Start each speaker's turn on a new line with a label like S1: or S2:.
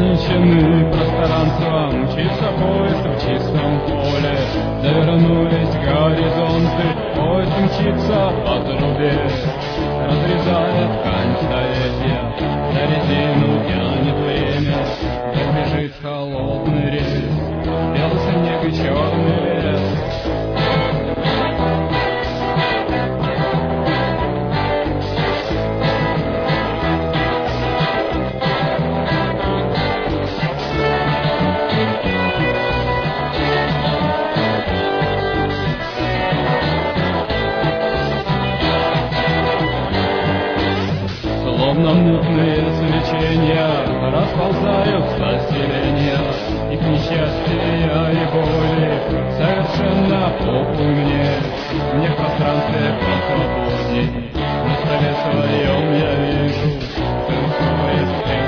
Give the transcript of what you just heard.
S1: ограничены пространством, мчится поезд в чистом поле, завернулись горизонты, поезд мчится по трубе, разрезая ткань столетия, за резину тянет время, как бежит холодный рельс, белый снег и черный лес. Словно мутные свечения расползаются селения, их несчастья и боли совершенно похуй мне. Мне в пространстве посвободней, на столе своем я вижу, что поезд